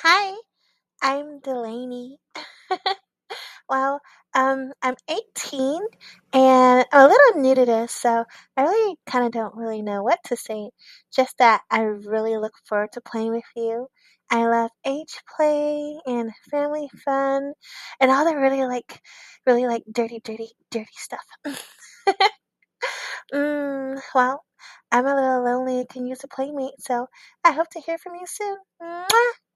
Hi, I'm Delaney. Well, I'm 18 and I'm a little new to this, so I really kind of don't really know what to say. Just that I really look forward to playing with you. I love age play and family fun and all the really like dirty stuff. Well, I'm a little lonely and can use a playmate, so I hope to hear from you soon. Mwah!